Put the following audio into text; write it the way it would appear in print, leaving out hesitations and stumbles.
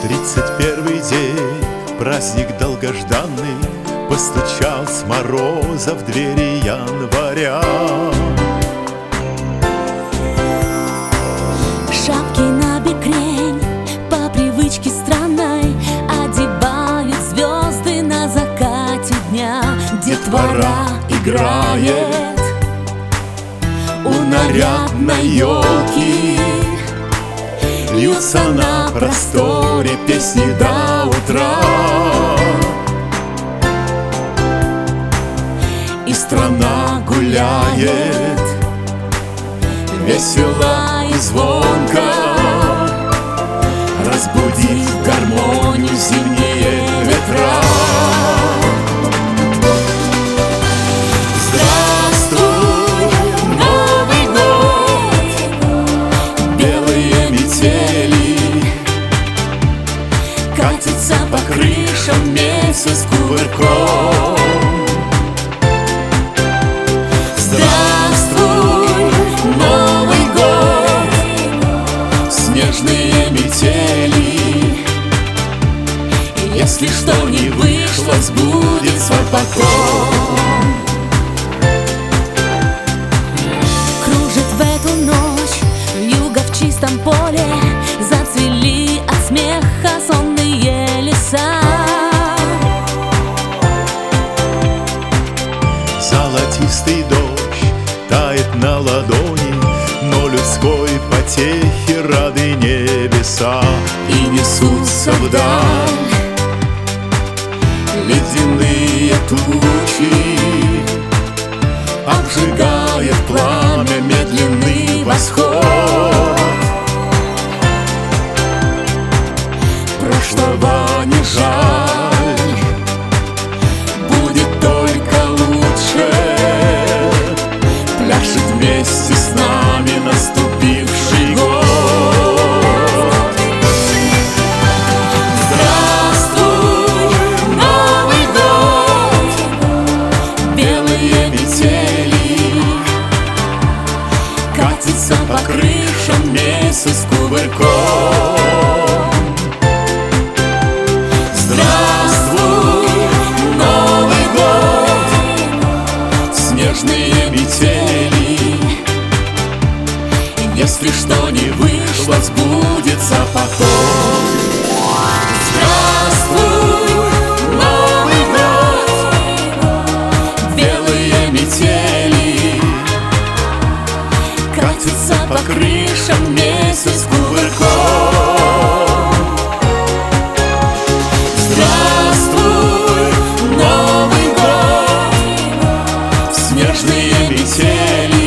31-й день, праздник долгожданный, постучал с мороза в двери января. Шапки на бекрень, по привычке странной, одевают звезды на закате дня. Детвора играет у нарядной елки, льются на просторе песни до утра. И страна гуляет весело и звонко, разбудив в гармонию зимние ветра. Здравствуй, Новый год! Белые метели, катится по крышам месяц кувырком. Снежные метели, если что не вышло, сбудется потом. Кружит в эту ночь вьюга в чистом поле, зацвели от смеха сонные леса. Золотистый дождь тает на ладони, но людской потехи рады небеса. И несутся вдаль Ледяные тучи, обжигает пламя медленный восход. прошлого не жаль, Будет только лучше, пляшет вместе с нами наступивший год. Здравствуй, Новый год! Белые метели, Катится по крышам месяц кувырком. здравствуй, Новый год! Снежные метели, если что не вышло, сбудется потом. Здравствуй, Новый год! Белые метели,